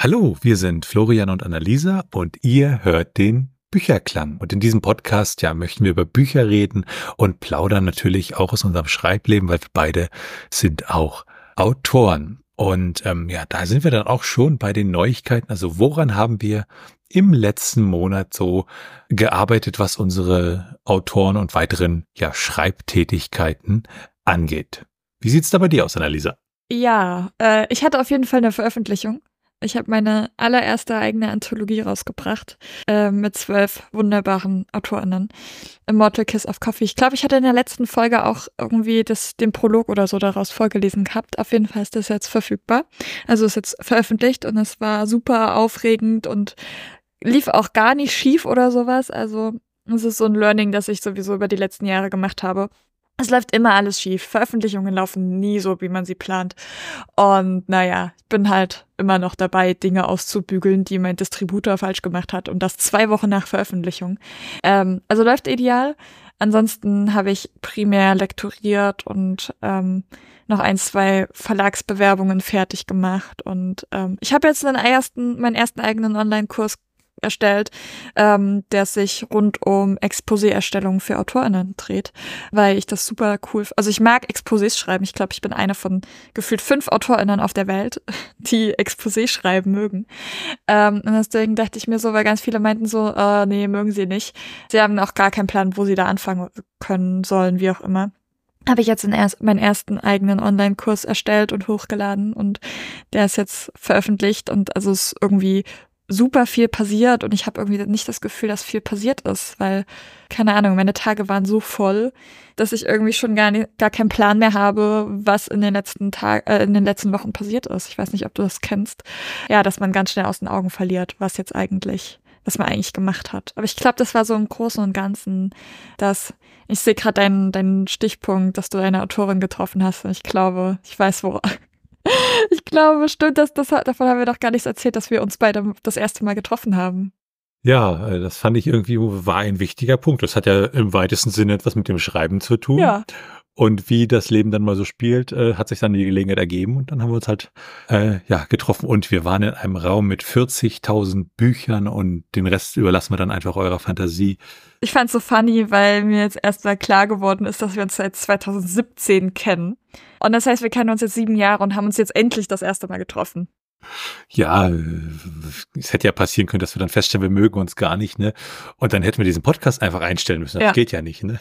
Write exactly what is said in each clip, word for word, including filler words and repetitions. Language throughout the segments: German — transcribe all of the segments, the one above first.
Hallo, wir sind Florian und Annalisa und ihr hört den Bücherklang. Und in diesem Podcast, ja, möchten wir über Bücher reden und plaudern natürlich auch aus unserem Schreibleben, weil wir beide sind auch Autoren. Und ähm, ja, da sind wir dann auch schon bei den Neuigkeiten. Also woran haben wir im letzten Monat so gearbeitet, was unsere Autoren und weiteren ja, Schreibtätigkeiten angeht? Wie sieht's da bei dir aus, Annalisa? Ja, äh, ich hatte auf jeden Fall eine Veröffentlichung. Ich habe meine allererste eigene Anthologie rausgebracht äh, mit zwölf wunderbaren AutorInnen. Immortal Kiss of Coffee. Ich glaube, ich hatte in der letzten Folge auch irgendwie das, den Prolog oder so daraus vorgelesen gehabt. Auf jeden Fall ist das jetzt verfügbar. Also ist jetzt veröffentlicht und es war super aufregend und lief auch gar nicht schief oder sowas. Also es ist so ein Learning, das ich sowieso über die letzten Jahre gemacht habe. Es läuft immer alles schief. Veröffentlichungen laufen nie so, wie man sie plant. Und naja, ich bin halt immer noch dabei, Dinge auszubügeln, die mein Distributor falsch gemacht hat. Und das zwei Wochen nach Veröffentlichung. Ähm, also läuft ideal. Ansonsten habe ich primär lektoriert und ähm, noch ein, zwei Verlagsbewerbungen fertig gemacht. Und ähm, ich habe jetzt einen ersten, meinen ersten eigenen Online-Kurs erstellt, ähm, der sich rund um Exposé-Erstellung für AutorInnen dreht, weil ich das super cool, also ich mag Exposés schreiben. Ich glaube, ich bin eine von gefühlt fünf AutorInnen auf der Welt, die Exposé schreiben mögen. Ähm, und deswegen dachte ich mir so, weil ganz viele meinten so, äh, nee, mögen sie nicht. Sie haben auch gar keinen Plan, wo sie da anfangen können sollen, wie auch immer. Habe ich jetzt in erst, meinen ersten eigenen Online-Kurs erstellt und hochgeladen und der ist jetzt veröffentlicht und also ist irgendwie super viel passiert und ich habe irgendwie nicht das Gefühl, dass viel passiert ist, weil, keine Ahnung, meine Tage waren so voll, dass ich irgendwie schon gar, nicht, gar keinen Plan mehr habe, was in den letzten Tagen, äh, in den letzten Wochen passiert ist. Ich weiß nicht, ob du das kennst. Ja, dass man ganz schnell aus den Augen verliert, was jetzt eigentlich, was man eigentlich gemacht hat. Aber ich glaube, das war so im Großen und Ganzen, dass ich sehe gerade deinen, deinen Stichpunkt, dass du eine Autorin getroffen hast und ich glaube, ich weiß, wo. Ich glaube, stimmt, das, das, davon haben wir doch gar nichts erzählt, dass wir uns beide das erste Mal getroffen haben. Ja, das fand ich irgendwie, war ein wichtiger Punkt. Das hat ja im weitesten Sinne etwas mit dem Schreiben zu tun. Ja. Und wie das Leben dann mal so spielt, äh, hat sich dann die Gelegenheit ergeben und dann haben wir uns halt äh, ja getroffen und wir waren in einem Raum mit vierzigtausend Büchern und den Rest überlassen wir dann einfach eurer Fantasie. Ich fand's so funny, weil mir jetzt erst mal klar geworden ist, dass wir uns seit zwanzig siebzehn kennen. Und das heißt, wir kennen uns jetzt sieben Jahre und haben uns jetzt endlich das erste Mal getroffen. Ja, es hätte ja passieren können, dass wir dann feststellen, wir mögen uns gar nicht, ne? Und dann hätten wir diesen Podcast einfach einstellen müssen. Das Ja. geht ja nicht, ne?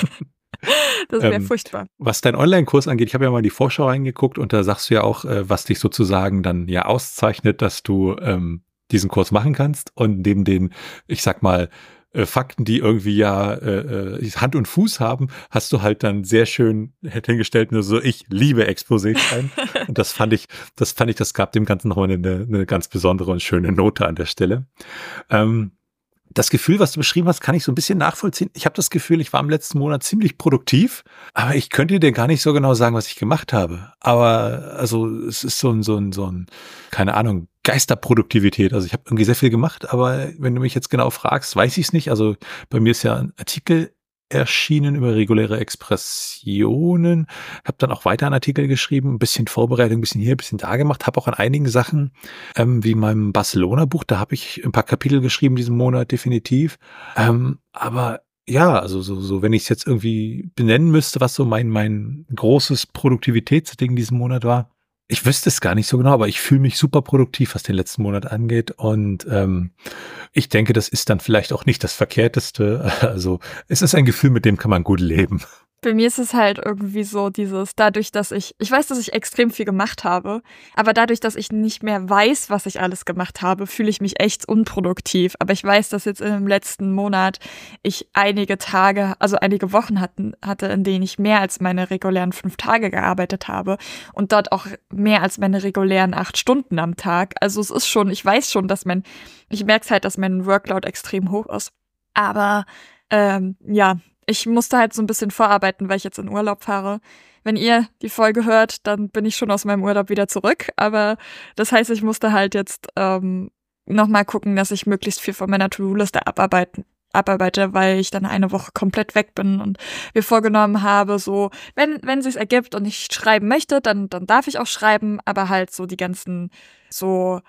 Das wäre ähm, furchtbar. Was dein Online-Kurs angeht, ich habe ja mal die Vorschau reingeguckt und da sagst du ja auch, äh, was dich sozusagen dann ja auszeichnet, dass du ähm, diesen Kurs machen kannst und neben den, ich sag mal, äh, Fakten, die irgendwie ja äh, Hand und Fuß haben, hast du halt dann sehr schön hingestellt, nur so, ich liebe Exposé schreiben. Und das fand ich, das fand ich, das gab dem Ganzen nochmal eine, eine ganz besondere und schöne Note an der Stelle. Ähm, Das Gefühl, was du beschrieben hast, kann ich so ein bisschen nachvollziehen. Ich habe das Gefühl, ich war im letzten Monat ziemlich produktiv, aber ich könnte dir gar nicht so genau sagen, was ich gemacht habe. Aber also es ist so ein, so ein, so ein, keine Ahnung, Geisterproduktivität. Also ich habe irgendwie sehr viel gemacht, aber wenn du mich jetzt genau fragst, weiß ich es nicht. Also bei mir ist ja ein Artikel erschienen über reguläre Expressionen. Habe dann auch weiter einen Artikel geschrieben, ein bisschen Vorbereitung, ein bisschen hier, ein bisschen da gemacht. Habe auch an einigen Sachen, ähm, wie meinem Barcelona-Buch, da habe ich ein paar Kapitel geschrieben diesen Monat, definitiv. Ähm, aber ja, also so, so wenn ich es jetzt irgendwie benennen müsste, was so mein, mein großes Produktivitätsding diesen Monat war, ich wüsste es gar nicht so genau, aber ich fühle mich super produktiv, was den letzten Monat angeht. Und ähm, ich denke, das ist dann vielleicht auch nicht das Verkehrteste. Also es ist ein Gefühl, mit dem kann man gut leben. Bei mir ist es halt irgendwie so dieses, dadurch, dass ich, ich weiß, dass ich extrem viel gemacht habe, aber dadurch, dass ich nicht mehr weiß, was ich alles gemacht habe, fühle ich mich echt unproduktiv. Aber ich weiß, dass jetzt im letzten Monat ich einige Tage, also einige Wochen hatten, hatte, in denen ich mehr als meine regulären fünf Tage gearbeitet habe und dort auch mehr als meine regulären acht Stunden am Tag. Also es ist schon, ich weiß schon, dass mein, ich merke halt, dass mein Workload extrem hoch ist. Aber ähm, ja, ich musste halt so ein bisschen vorarbeiten, weil ich jetzt in Urlaub fahre. Wenn ihr die Folge hört, dann bin ich schon aus meinem Urlaub wieder zurück. Aber das heißt, ich musste halt jetzt ähm, nochmal gucken, dass ich möglichst viel von meiner To-Do-Liste abarbeiten, abarbeite, weil ich dann eine Woche komplett weg bin und mir vorgenommen habe, so, wenn wenn es sich ergibt und ich schreiben möchte, dann dann darf ich auch schreiben, aber halt so die ganzen so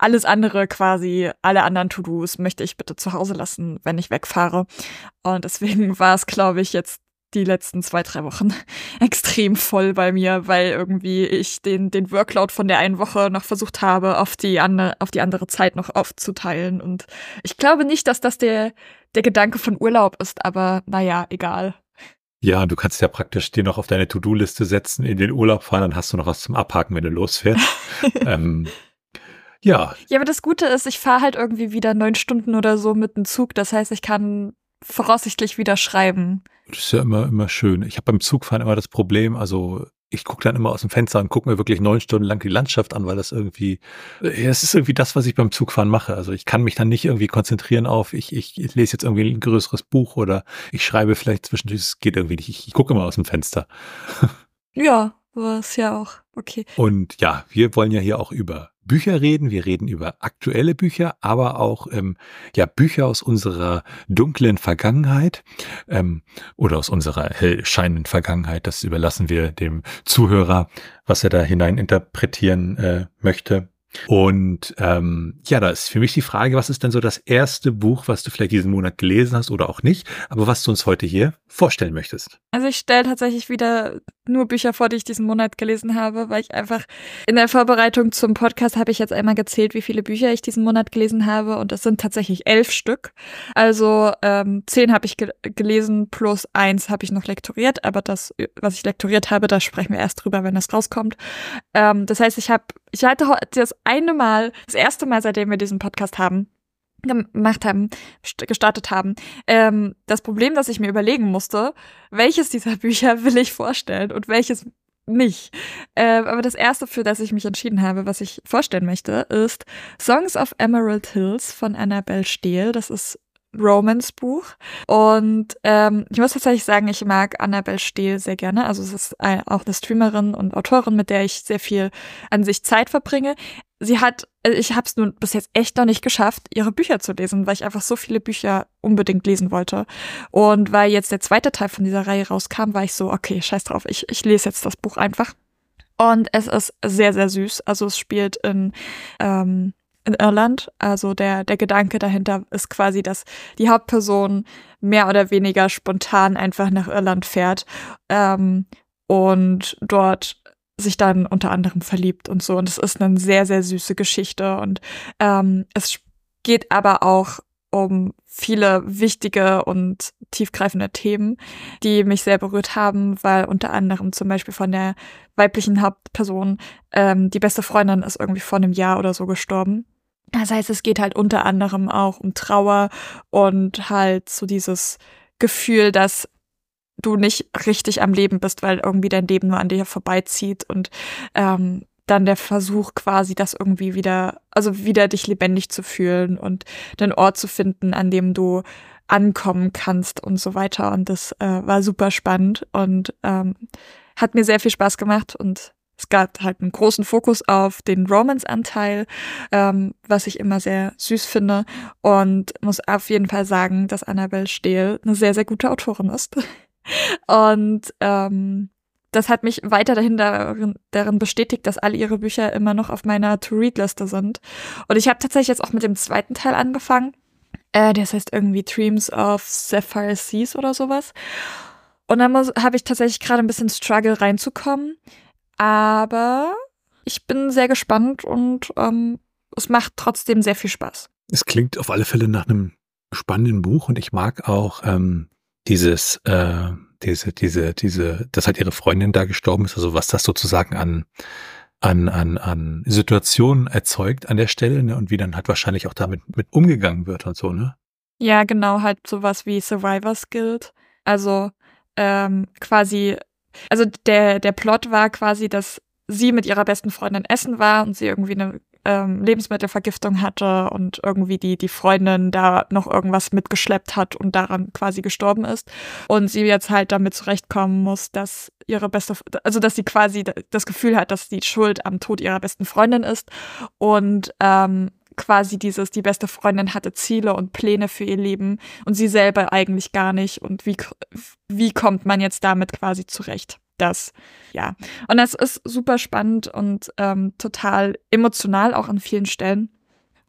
alles andere quasi, alle anderen To-Dos möchte ich bitte zu Hause lassen, wenn ich wegfahre. Und deswegen war es, glaube ich, jetzt die letzten zwei, drei Wochen extrem voll bei mir, weil irgendwie ich den, den Workload von der einen Woche noch versucht habe, auf die andere, auf die andere Zeit noch aufzuteilen. Und ich glaube nicht, dass das der, der Gedanke von Urlaub ist, aber naja, egal. Ja, du kannst ja praktisch dir noch auf deine To-Do-Liste setzen, in den Urlaub fahren, dann hast du noch was zum Abhaken, wenn du losfährst. ähm, ja. Ja, aber das Gute ist, ich fahre halt irgendwie wieder neun Stunden oder so mit dem Zug. Das heißt, ich kann voraussichtlich wieder schreiben. Das ist ja immer, immer schön. Ich habe beim Zugfahren immer das Problem, also ich gucke dann immer aus dem Fenster und gucke mir wirklich neun Stunden lang die Landschaft an, weil das irgendwie, es ist irgendwie das, was ich beim Zugfahren mache. Also ich kann mich dann nicht irgendwie konzentrieren auf, ich, ich, ich lese jetzt irgendwie ein größeres Buch oder ich schreibe vielleicht zwischendurch, es geht irgendwie nicht. Ich, ich gucke immer aus dem Fenster. Ja, war es ja auch. Okay. Und ja, wir wollen ja hier auch über Bücher reden. Wir reden über aktuelle Bücher, aber auch ähm, ja Bücher aus unserer dunklen Vergangenheit ähm, oder aus unserer hell scheinenden Vergangenheit. Das überlassen wir dem Zuhörer, was er da hinein interpretieren äh, möchte. Und ähm, ja, da ist für mich die Frage, was ist denn so das erste Buch, was du vielleicht diesen Monat gelesen hast oder auch nicht, aber was du uns heute hier vorstellen möchtest? Also ich stelle tatsächlich wieder nur Bücher vor, die ich diesen Monat gelesen habe, weil ich einfach in der Vorbereitung zum Podcast habe ich jetzt einmal gezählt, wie viele Bücher ich diesen Monat gelesen habe und es sind tatsächlich elf Stück. Also ähm, zehn habe ich ge- gelesen plus eins habe ich noch lektoriert, aber das, was ich lektoriert habe, da sprechen wir erst drüber, wenn das rauskommt. Ähm, das heißt, ich habe, ich hatte das eine Mal, das erste Mal, seitdem wir diesen Podcast haben, gemacht haben, gestartet haben, ähm, das Problem, dass ich mir überlegen musste, welches dieser Bücher will ich vorstellen und welches nicht. Äh, aber das erste, für das ich mich entschieden habe, was ich vorstellen möchte, ist Songs of Emerald Hills von Annabel Steele. Das ist Romance-Buch. Und ähm, ich muss tatsächlich sagen, ich mag Annabel Steele sehr gerne. Also es ist ein, auch eine Streamerin und Autorin, mit der ich sehr viel an sich Zeit verbringe. Sie hat, ich habe es nun bis jetzt echt noch nicht geschafft, ihre Bücher zu lesen, weil ich einfach so viele Bücher unbedingt lesen wollte. Und weil jetzt der zweite Teil von dieser Reihe rauskam, war ich so, okay, scheiß drauf, ich, ich lese jetzt das Buch einfach. Und es ist sehr, sehr süß. Also es spielt in ähm, in Irland. Also der, der Gedanke dahinter ist quasi, dass die Hauptperson mehr oder weniger spontan einfach nach Irland fährt ähm, und dort sich dann unter anderem verliebt und so. Und es ist eine sehr, sehr süße Geschichte. Und ähm, es geht aber auch um viele wichtige und tiefgreifende Themen, die mich sehr berührt haben, weil unter anderem zum Beispiel von der weiblichen Hauptperson ähm, die beste Freundin ist irgendwie vor einem Jahr oder so gestorben. Das heißt, es geht halt unter anderem auch um Trauer und halt so dieses Gefühl, dass du nicht richtig am Leben bist, weil irgendwie dein Leben nur an dir vorbeizieht und ähm, dann der Versuch quasi, das irgendwie wieder, also wieder dich lebendig zu fühlen und den Ort zu finden, an dem du ankommen kannst und so weiter. Und das äh, war super spannend und ähm, hat mir sehr viel Spaß gemacht und es gab halt einen großen Fokus auf den Romance-Anteil, ähm, was ich immer sehr süß finde und muss auf jeden Fall sagen, dass Annabel Steele eine sehr, sehr gute Autorin ist. Und ähm, das hat mich weiter dahin darin, darin bestätigt, dass alle ihre Bücher immer noch auf meiner To-Read-Liste sind. Und ich habe tatsächlich jetzt auch mit dem zweiten Teil angefangen. Äh, das heißt irgendwie Dreams of Sapphire Seas oder sowas. Und dann habe ich tatsächlich gerade ein bisschen Struggle reinzukommen. Aber ich bin sehr gespannt und ähm, es macht trotzdem sehr viel Spaß. Es klingt auf alle Fälle nach einem spannenden Buch und ich mag auch ähm, dieses, äh, diese, diese, diese, dass halt ihre Freundin da gestorben ist, also was das sozusagen an, an, an, an Situationen erzeugt an der Stelle, ne, und wie dann halt wahrscheinlich auch damit mit umgegangen wird und so, ne? Ja, genau, halt sowas wie Survivor's Guild. Also ähm, quasi, also der, der Plot war quasi, dass sie mit ihrer besten Freundin essen war und sie irgendwie eine ähm, Lebensmittelvergiftung hatte und irgendwie die, die Freundin da noch irgendwas mitgeschleppt hat und daran quasi gestorben ist. Und sie jetzt halt damit zurechtkommen muss, dass ihre beste, also dass sie quasi das Gefühl hat, dass die Schuld am Tod ihrer besten Freundin ist und ähm, quasi dieses, die beste Freundin hatte Ziele und Pläne für ihr Leben und sie selber eigentlich gar nicht und wie, wie kommt man jetzt damit quasi zurecht? Das, ja. Und das ist super spannend und ähm, total emotional auch an vielen Stellen.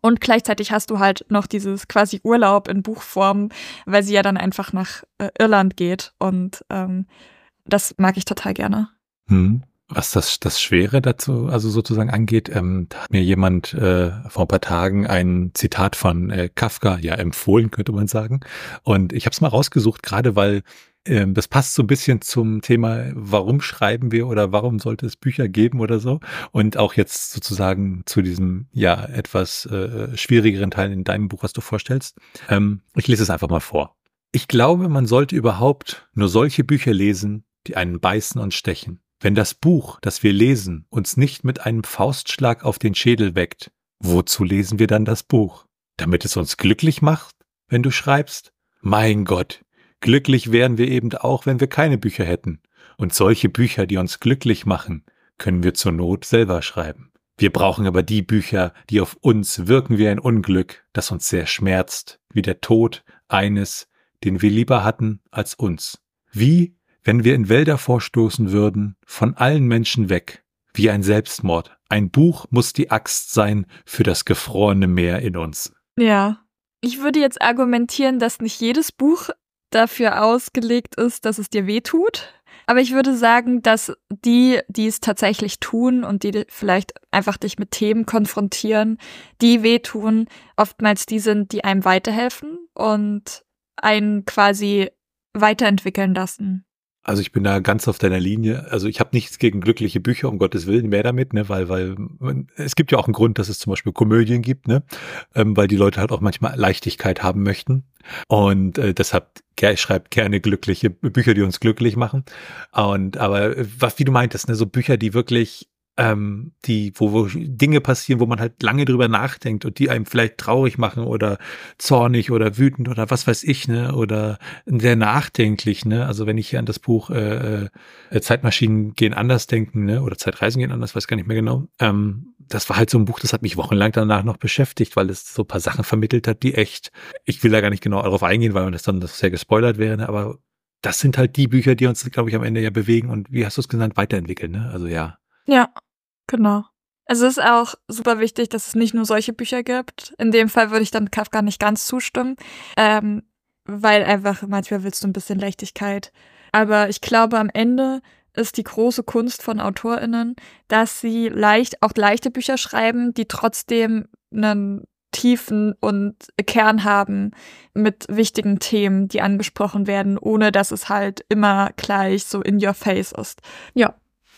Und gleichzeitig hast du halt noch dieses quasi Urlaub in Buchform, weil sie ja dann einfach nach äh, Irland geht. Und ähm, das mag ich total gerne. Hm. Was das, das Schwere dazu, also sozusagen angeht, ähm, da hat mir jemand äh, vor ein paar Tagen ein Zitat von äh, Kafka ja empfohlen, könnte man sagen. Und ich habe es mal rausgesucht, gerade weil ähm, das passt so ein bisschen zum Thema, warum schreiben wir oder warum sollte es Bücher geben oder so. Und auch jetzt sozusagen zu diesem ja etwas äh, schwierigeren Teil in deinem Buch, was du vorstellst. Ähm, ich lese es einfach mal vor. Ich glaube, man sollte überhaupt nur solche Bücher lesen, die einen beißen und stechen. Wenn das Buch, das wir lesen, uns nicht mit einem Faustschlag auf den Schädel weckt, wozu lesen wir dann das Buch? Damit es uns glücklich macht, wenn du schreibst? Mein Gott, glücklich wären wir eben auch, wenn wir keine Bücher hätten. Und solche Bücher, die uns glücklich machen, können wir zur Not selber schreiben. Wir brauchen aber die Bücher, die auf uns wirken wie ein Unglück, das uns sehr schmerzt, wie der Tod eines, den wir lieber hatten als uns. Wie wenn wir in Wälder vorstoßen würden, von allen Menschen weg, wie ein Selbstmord. Ein Buch muss die Axt sein für das gefrorene Meer in uns. Ja, ich würde jetzt argumentieren, dass nicht jedes Buch dafür ausgelegt ist, dass es dir wehtut. Aber ich würde sagen, dass die, die es tatsächlich tun und die vielleicht einfach dich mit Themen konfrontieren, die wehtun, oftmals die sind, die einem weiterhelfen und einen quasi weiterentwickeln lassen. Also ich bin da ganz auf deiner Linie. Also ich habe nichts gegen glückliche Bücher, um Gottes Willen, mehr damit, ne, weil, weil es gibt ja auch einen Grund, dass es zum Beispiel Komödien gibt, ne, ähm, weil die Leute halt auch manchmal Leichtigkeit haben möchten. Und äh, deshalb ich schreibe gerne glückliche Bücher, die uns glücklich machen. Und aber was, wie du meintest, ne, so Bücher, die wirklich ähm, die, wo, wo Dinge passieren, wo man halt lange drüber nachdenkt und die einem vielleicht traurig machen oder zornig oder wütend oder was weiß ich, ne, oder sehr nachdenklich, ne, also wenn ich hier an das Buch äh, äh, Zeitmaschinen gehen anders denken, ne, oder Zeitreisen gehen anders, weiß gar nicht mehr genau, ähm, das war halt so ein Buch, das hat mich wochenlang danach noch beschäftigt, weil es so ein paar Sachen vermittelt hat, die echt, ich will da gar nicht genau darauf eingehen, weil das dann das sehr gespoilert wäre, ne, aber das sind halt die Bücher, die uns, glaube ich, am Ende ja bewegen und, wie hast du es genannt, weiterentwickeln, ne, also ja. Ja, genau. Also es ist auch super wichtig, dass es nicht nur solche Bücher gibt. In dem Fall würde ich dann Kafka nicht ganz zustimmen, ähm, weil einfach manchmal willst du ein bisschen Leichtigkeit. Aber ich glaube, am Ende ist die große Kunst von AutorInnen, dass sie leicht, auch leichte Bücher schreiben, die trotzdem einen Tiefen und Kern haben mit wichtigen Themen, die angesprochen werden, ohne dass es halt immer gleich so in your face ist. Ja.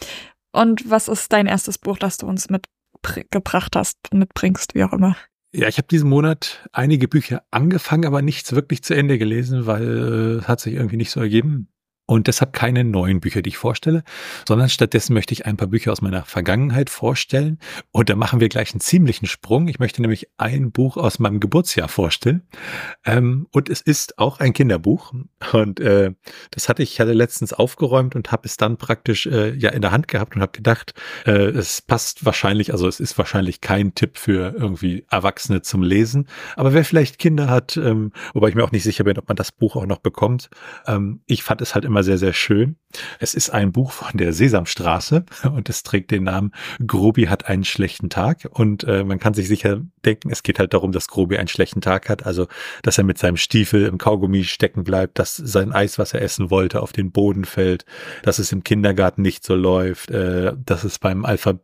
Und was ist dein erstes Buch, das du uns mitgebracht hast, mitbringst, wie auch immer? Ja, ich habe diesen Monat einige Bücher angefangen, aber nichts wirklich zu Ende gelesen, weil es äh, hat sich irgendwie nicht so ergeben. Und deshalb keine neuen Bücher, die ich vorstelle, sondern stattdessen möchte ich ein paar Bücher aus meiner Vergangenheit vorstellen. Und da machen wir gleich einen ziemlichen Sprung. Ich möchte nämlich ein Buch aus meinem Geburtsjahr vorstellen. Ähm, und es ist auch ein Kinderbuch. Und äh, das hatte ich, ich hatte letztens aufgeräumt und habe es dann praktisch äh, ja in der Hand gehabt und habe gedacht, äh, es passt wahrscheinlich, also es ist wahrscheinlich kein Tipp für irgendwie Erwachsene zum Lesen. Aber wer vielleicht Kinder hat, ähm, wobei ich mir auch nicht sicher bin, ob man das Buch auch noch bekommt, ähm, ich fand es halt immer sehr, sehr schön. Es ist ein Buch von der Sesamstraße und es trägt den Namen Grobi hat einen schlechten Tag und äh, man kann sich sicher denken, es geht halt darum, dass Grobi einen schlechten Tag hat, also dass er mit seinem Stiefel im Kaugummi stecken bleibt, dass sein Eis, was er essen wollte, auf den Boden fällt, dass es im Kindergarten nicht so läuft, äh, dass es beim Alphabet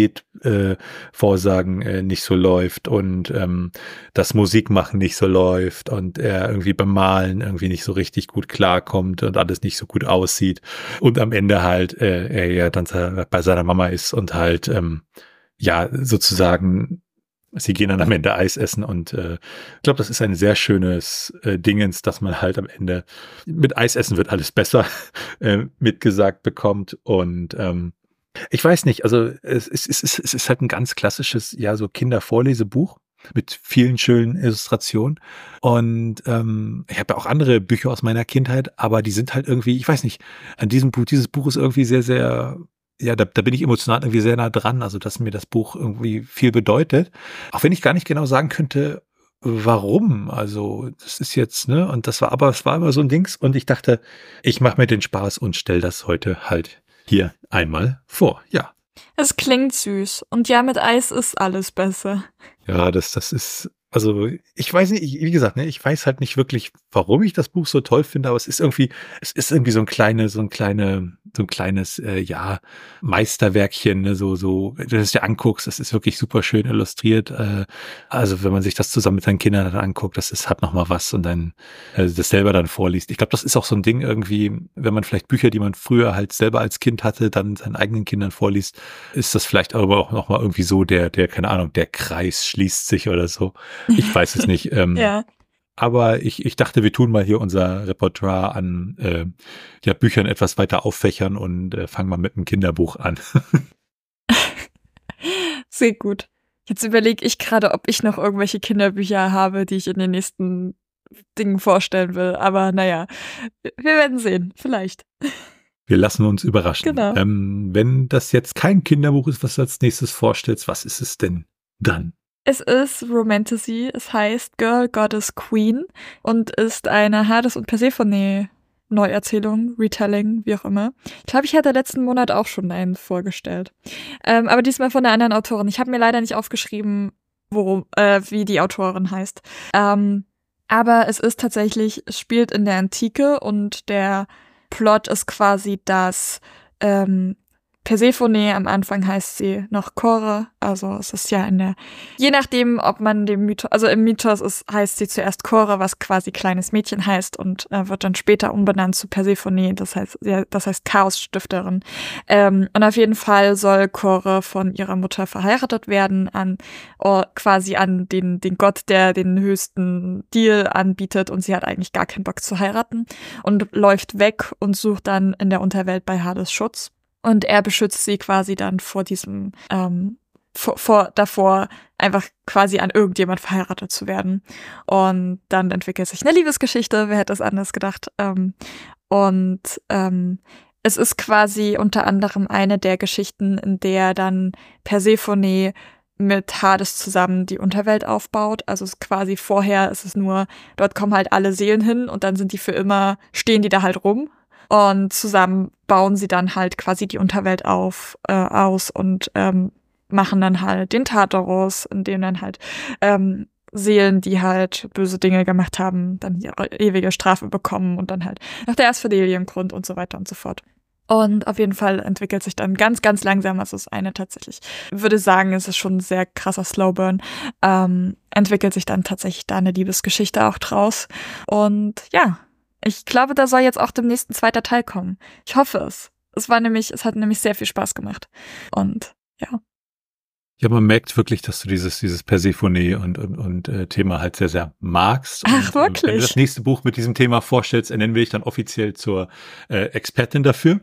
Äh, Vorsagen äh, nicht so läuft und ähm, das Musikmachen nicht so läuft und er irgendwie beim Malen irgendwie nicht so richtig gut klarkommt und alles nicht so gut aussieht und am Ende halt äh, er ja dann bei seiner Mama ist und halt ähm, ja sozusagen sie gehen dann am Ende Eis essen und äh, ich glaube, das ist ein sehr schönes äh, Dingens, dass man halt am Ende mit Eis essen wird alles besser äh, mitgesagt bekommt und ähm, ich weiß nicht, also es ist, es, ist, es ist halt ein ganz klassisches, ja, so Kindervorlesebuch mit vielen schönen Illustrationen. Und ähm, ich habe ja auch andere Bücher aus meiner Kindheit, aber die sind halt irgendwie, ich weiß nicht, an diesem Buch, dieses Buch ist irgendwie sehr, sehr, ja, da, da bin ich emotional irgendwie sehr nah dran, also dass mir das Buch irgendwie viel bedeutet. Auch wenn ich gar nicht genau sagen könnte, warum. Also das ist jetzt, ne, und das war, aber es war immer so ein Dings und ich dachte, ich mache mir den Spaß und stell das heute halt hier einmal vor, ja. Es klingt süß. Und ja, mit Eis ist alles besser. Ja, das, das ist, also ich weiß nicht, ich, wie gesagt, ne, ich weiß halt nicht wirklich, warum ich das Buch so toll finde, aber es ist irgendwie, es ist irgendwie so ein kleine, so ein kleine, so ein kleines, äh, ja, Meisterwerkchen, ne, so, so, wenn du das dir anguckst, das ist wirklich super schön illustriert. Äh, also wenn man sich das zusammen mit seinen Kindern dann anguckt, das ist, hat noch mal was und dann äh, das selber dann vorliest. Ich glaube, das ist auch so ein Ding irgendwie, wenn man vielleicht Bücher, die man früher halt selber als Kind hatte, dann seinen eigenen Kindern vorliest, ist das vielleicht aber auch noch mal irgendwie so der, der, keine Ahnung, der Kreis schließt sich oder so. Ich weiß es nicht. Ähm, Ja. aber ich, ich dachte, wir tun mal hier unser Repertoire an äh, ja, Büchern etwas weiter auffächern und äh, fangen mal mit einem Kinderbuch an. Sehr gut. Jetzt überlege ich gerade, ob ich noch irgendwelche Kinderbücher habe, die ich in den nächsten Dingen vorstellen will. Aber naja, wir werden sehen. Vielleicht. Wir lassen uns überraschen. Genau. Ähm, wenn das jetzt kein Kinderbuch ist, was du als nächstes vorstellst, was ist es denn dann? Es ist Romantasy. Es heißt Girl, Goddess, Queen und ist eine Hades und Persephone Neuerzählung, Retelling, wie auch immer. Ich glaube, ich hatte letzten Monat auch schon einen vorgestellt. Ähm, aber diesmal von einer anderen Autorin. Ich habe mir leider nicht aufgeschrieben, worum, äh, wie die Autorin heißt. Ähm, aber es ist tatsächlich, es spielt in der Antike und der Plot ist quasi, dass ähm, Persephone, am Anfang heißt sie noch Chore, also es ist ja in der, je nachdem, ob man dem Mythos, also im Mythos ist, heißt sie zuerst Chore, was quasi kleines Mädchen heißt und äh, wird dann später umbenannt zu Persephone, das heißt, ja, das heißt Chaosstifterin. Ähm, und auf jeden Fall soll Chore von ihrer Mutter verheiratet werden an, oh, quasi an den, den Gott, der den höchsten Deal anbietet und sie hat eigentlich gar keinen Bock zu heiraten und läuft weg und sucht dann in der Unterwelt bei Hades Schutz. Und er beschützt sie quasi dann vor diesem, ähm, vor, vor davor, einfach quasi an irgendjemand verheiratet zu werden. Und dann entwickelt sich eine Liebesgeschichte, wer hätte es anders gedacht. Ähm, und ähm, es ist quasi unter anderem eine der Geschichten, in der dann Persephone mit Hades zusammen die Unterwelt aufbaut. Also es ist quasi vorher ist es nur, dort kommen halt alle Seelen hin und dann sind die für immer, stehen die da halt rum. Und zusammen bauen sie dann halt quasi die Unterwelt auf, äh, aus und ähm, machen dann halt den Tartarus, in dem dann halt ähm, Seelen, die halt böse Dinge gemacht haben, dann ihre ewige Strafe bekommen und dann halt nach der Asphodeliengrund und so weiter und so fort. Und auf jeden Fall entwickelt sich dann ganz, ganz langsam, also das eine tatsächlich, ich würde sagen, es ist schon ein sehr krasser Slowburn, ähm, entwickelt sich dann tatsächlich da eine Liebesgeschichte auch draus. Und ja, ich glaube, da soll jetzt auch demnächst ein zweiter Teil kommen. Ich hoffe es. Es war nämlich, es hat nämlich sehr viel Spaß gemacht. Und ja. Ja, man merkt wirklich, dass du dieses, dieses Persephone und, und, und äh, Thema halt sehr, sehr magst. Ach, und, wirklich? Ähm, wenn du das nächste Buch mit diesem Thema vorstellst, ernennen wir dich dann offiziell zur äh, Expertin dafür.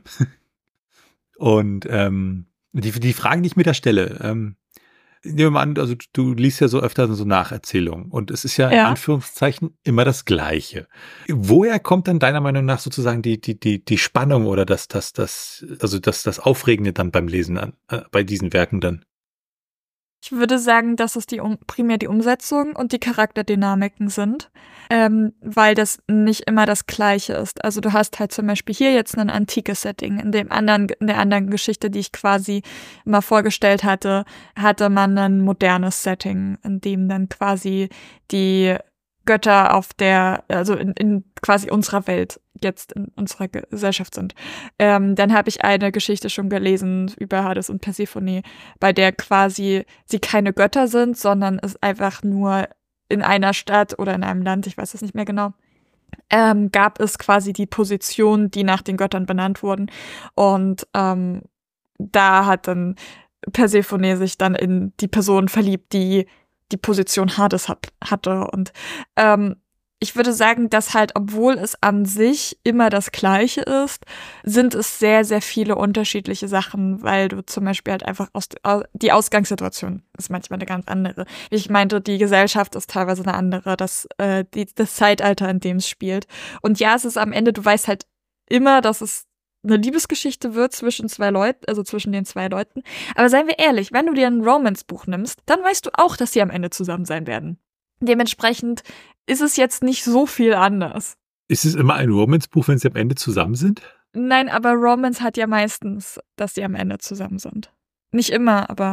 Und ähm, die, die Fragen, die ich mir da stelle, ähm, nehmen wir mal an, also du liest ja so öfter so Nacherzählungen und es ist ja in Ja. Anführungszeichen immer das Gleiche. Woher kommt dann deiner Meinung nach sozusagen die, die, die, die Spannung oder das, das, das, also das, das Aufregende dann beim Lesen an, äh, bei diesen Werken dann? Ich würde sagen, dass es die um, primär die Umsetzung und die Charakterdynamiken sind, ähm, weil das nicht immer das Gleiche ist. Also du hast halt zum Beispiel hier jetzt ein antikes Setting. In dem anderen, in der anderen Geschichte, die ich quasi mal vorgestellt hatte, hatte man ein modernes Setting, in dem dann quasi die Götter auf der, also in, in quasi unserer Welt jetzt in unserer Gesellschaft sind. Ähm, dann habe ich eine Geschichte schon gelesen über Hades und Persephone, bei der quasi sie keine Götter sind, sondern es einfach nur in einer Stadt oder in einem Land, ich weiß es nicht mehr genau, ähm, gab es quasi die Positionen, die nach den Göttern benannt wurden. Und ähm, da hat dann Persephone sich dann in die Person verliebt, die die Position Hades hat, hatte. Und ähm, ich würde sagen, dass halt, obwohl es an sich immer das Gleiche ist, sind es sehr, sehr viele unterschiedliche Sachen, weil du zum Beispiel halt einfach aus, die Ausgangssituation ist manchmal eine ganz andere. Wie ich meinte, die Gesellschaft ist teilweise eine andere, das, äh, die, das Zeitalter, in dem es spielt. Und ja, es ist am Ende, du weißt halt immer, dass es eine Liebesgeschichte wird zwischen zwei Leuten, also zwischen den zwei Leuten. Aber seien wir ehrlich, wenn du dir ein Romance-Buch nimmst, dann weißt du auch, dass sie am Ende zusammen sein werden. Dementsprechend ist es jetzt nicht so viel anders. Ist es immer ein Romance-Buch, wenn sie am Ende zusammen sind? Nein, aber Romance hat ja meistens, dass sie am Ende zusammen sind. Nicht immer, aber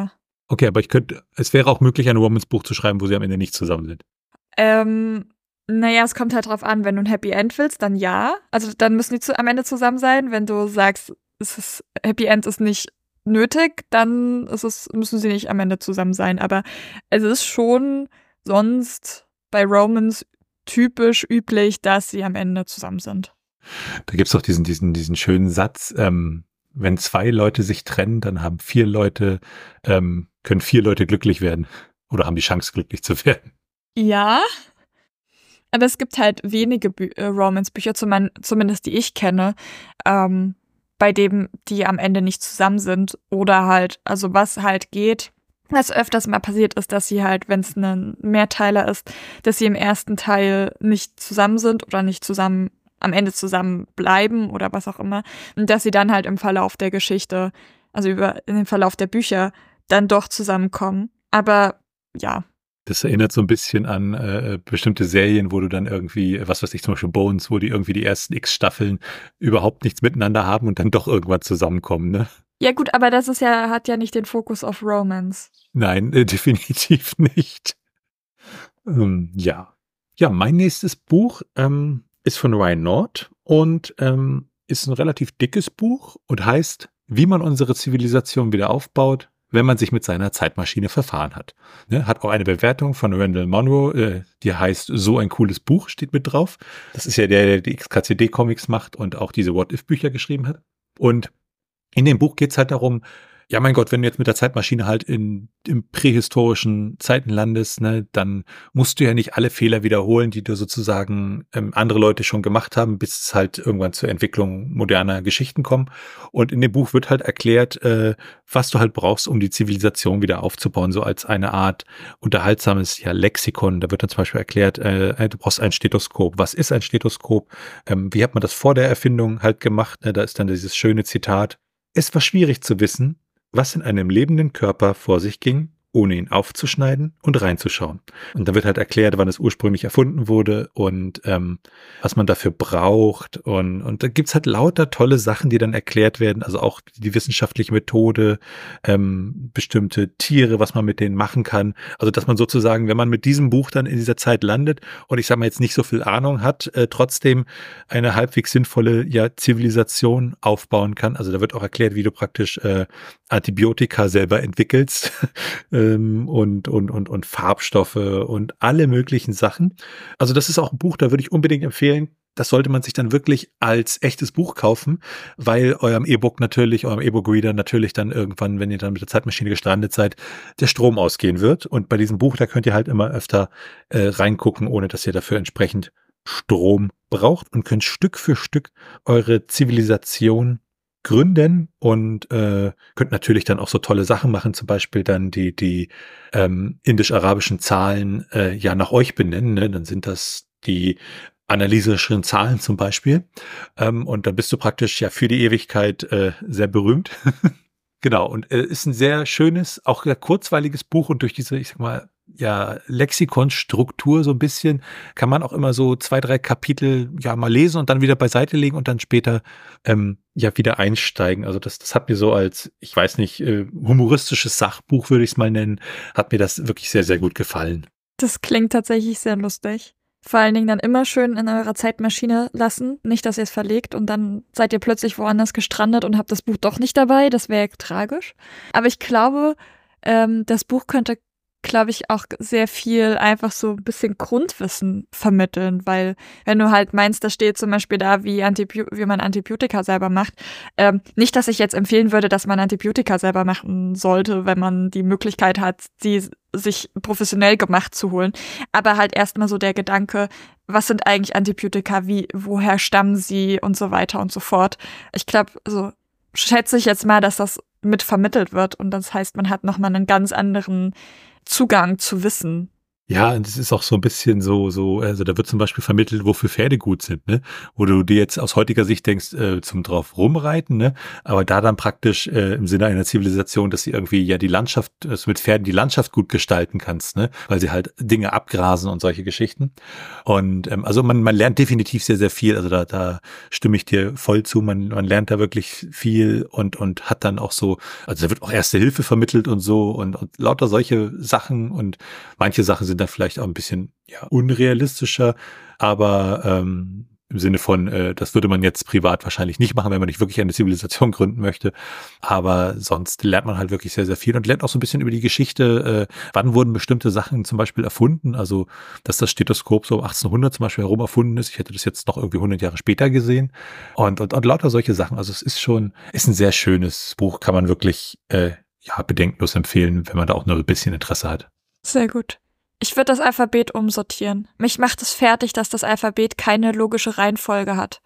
Okay, aber ich könnte, es wäre auch möglich, ein Romance-Buch zu schreiben, wo sie am Ende nicht zusammen sind. Ähm, naja, es kommt halt drauf an, wenn du ein Happy End willst, dann ja. Also dann müssen die zu, am Ende zusammen sein. Wenn du sagst, es ist, Happy End ist nicht nötig, dann ist es, müssen sie nicht am Ende zusammen sein. Aber es ist schon sonst bei Romance typisch üblich, dass sie am Ende zusammen sind. Da gibt's doch diesen, diesen, diesen schönen Satz, ähm, wenn zwei Leute sich trennen, dann haben vier Leute, ähm, können vier Leute glücklich werden oder haben die Chance, glücklich zu werden. Ja, aber es gibt halt wenige Bü- äh, Romance-Bücher, zum- zumindest die ich kenne, ähm, bei dem die am Ende nicht zusammen sind oder halt, also was halt geht, was öfters mal passiert ist, dass sie halt, wenn es ein Mehrteiler ist, dass sie im ersten Teil nicht zusammen sind oder nicht zusammen, am Ende zusammen bleiben oder was auch immer und dass sie dann halt im Verlauf der Geschichte, also über in dem Verlauf der Bücher, dann doch zusammenkommen. Aber ja. Das erinnert so ein bisschen an äh, bestimmte Serien, wo du dann irgendwie, was weiß ich, zum Beispiel Bones, wo die irgendwie die ersten X Staffeln überhaupt nichts miteinander haben und dann doch irgendwann zusammenkommen, ne? Ja gut, aber das ist ja, hat ja nicht den Fokus auf Romance. Nein, äh, definitiv nicht. Ähm, ja. Ja, mein nächstes Buch ähm, ist von Ryan North und ähm, ist ein relativ dickes Buch und heißt, wie man unsere Zivilisation wieder aufbaut, wenn man sich mit seiner Zeitmaschine verfahren hat. Ne, hat auch eine Bewertung von Randall Monroe, äh, die heißt So ein cooles Buch, steht mit drauf. Das ist ja der, der die X K C D-Comics macht und auch diese What-If-Bücher geschrieben hat. Und in dem Buch geht's halt darum, ja, mein Gott, wenn du jetzt mit der Zeitmaschine halt in, in prähistorischen Zeiten landest, ne, dann musst du ja nicht alle Fehler wiederholen, die du sozusagen ähm, andere Leute schon gemacht haben, bis es halt irgendwann zur Entwicklung moderner Geschichten kommt. Und in dem Buch wird halt erklärt, äh, was du halt brauchst, um die Zivilisation wieder aufzubauen, so als eine Art unterhaltsames ja, Lexikon. Da wird dann zum Beispiel erklärt, äh, du brauchst ein Stethoskop. Was ist ein Stethoskop? Ähm, wie hat man das vor der Erfindung halt gemacht? Ne, da ist dann dieses schöne Zitat. Es war schwierig zu wissen, was in einem lebenden Körper vor sich ging, ohne ihn aufzuschneiden und reinzuschauen. Und da wird halt erklärt, wann es ursprünglich erfunden wurde und ähm, was man dafür braucht. Und, und da gibt's halt lauter tolle Sachen, die dann erklärt werden. Also auch die wissenschaftliche Methode, ähm, bestimmte Tiere, was man mit denen machen kann. Also dass man sozusagen, wenn man mit diesem Buch dann in dieser Zeit landet und ich sage mal jetzt nicht so viel Ahnung hat, äh, trotzdem eine halbwegs sinnvolle ja, Zivilisation aufbauen kann. Also da wird auch erklärt, wie du praktisch äh, Antibiotika selber entwickelst ähm, und, und, und, und Farbstoffe und alle möglichen Sachen. Also das ist auch ein Buch, da würde ich unbedingt empfehlen, das sollte man sich dann wirklich als echtes Buch kaufen, weil eurem E-Book natürlich, eurem E-Book-Reader natürlich dann irgendwann, wenn ihr dann mit der Zeitmaschine gestrandet seid, der Strom ausgehen wird. Und bei diesem Buch, da könnt ihr halt immer öfter äh, reingucken, ohne dass ihr dafür entsprechend Strom braucht und könnt Stück für Stück eure Zivilisation gründen und äh, könnt natürlich dann auch so tolle Sachen machen, zum Beispiel dann die die ähm, indisch-arabischen Zahlen äh, ja nach euch benennen, ne? Dann sind das die analysischen Zahlen zum Beispiel ähm, und dann bist du praktisch ja für die Ewigkeit äh, sehr berühmt. Genau, und äh, ist ein sehr schönes, auch sehr kurzweiliges Buch und durch diese, ich sag mal, ja, Lexikonstruktur so ein bisschen, kann man auch immer so zwei, drei Kapitel ja mal lesen und dann wieder beiseite legen und dann später ähm, ja wieder einsteigen. Also das, das hat mir so als, ich weiß nicht, äh, humoristisches Sachbuch, würde ich es mal nennen, hat mir das wirklich sehr, sehr gut gefallen. Das klingt tatsächlich sehr lustig. Vor allen Dingen dann immer schön in eurer Zeitmaschine lassen. Nicht, dass ihr es verlegt und dann seid ihr plötzlich woanders gestrandet und habt das Buch doch nicht dabei. Das wäre tragisch. Aber ich glaube, ähm, das Buch könnte, glaube ich, auch sehr viel einfach so ein bisschen Grundwissen vermitteln, weil wenn du halt meinst, da steht zum Beispiel da, wie, Antibio- wie man Antibiotika selber macht. Ähm, nicht, dass ich jetzt empfehlen würde, dass man Antibiotika selber machen sollte, wenn man die Möglichkeit hat, die sich professionell gemacht zu holen. Aber halt erstmal so der Gedanke, was sind eigentlich Antibiotika, wie, woher stammen sie und so weiter und so fort. Ich glaube, so schätze ich jetzt mal, dass das mit vermittelt wird und das heißt, man hat nochmal einen ganz anderen Zugang zu Wissen. Ja, und es ist auch so ein bisschen so so also, da wird zum Beispiel vermittelt, wofür Pferde gut sind, ne? Wo du dir jetzt aus heutiger Sicht denkst, äh, zum drauf rumreiten, ne? Aber da dann praktisch, äh, im Sinne einer Zivilisation, dass sie irgendwie ja die Landschaft dass du mit Pferden die Landschaft gut gestalten kannst, ne? Weil sie halt Dinge abgrasen und solche Geschichten. Und, ähm, also, man man lernt definitiv sehr, sehr viel. Also, da da stimme ich dir voll zu. Man man lernt da wirklich viel und und hat dann auch so also, da wird auch Erste Hilfe vermittelt und so und und lauter solche Sachen und manche Sachen sind dann vielleicht auch ein bisschen, ja, unrealistischer, aber, ähm, im Sinne von, äh, das würde man jetzt privat wahrscheinlich nicht machen, wenn man nicht wirklich eine Zivilisation gründen möchte. Aber sonst lernt man halt wirklich sehr, sehr viel und lernt auch so ein bisschen über die Geschichte, äh, wann wurden bestimmte Sachen zum Beispiel erfunden. Also, dass das Stethoskop so achtzehnhundert zum Beispiel herum erfunden ist. Ich hätte das jetzt noch irgendwie hundert Jahre später gesehen und und und lauter solche Sachen. Also, es ist schon ist ein sehr schönes Buch, kann man wirklich, äh, ja, bedenkenlos empfehlen, wenn man da auch nur ein bisschen Interesse hat. Sehr gut. Ich würde das Alphabet umsortieren. Mich macht es fertig, dass das Alphabet keine logische Reihenfolge hat.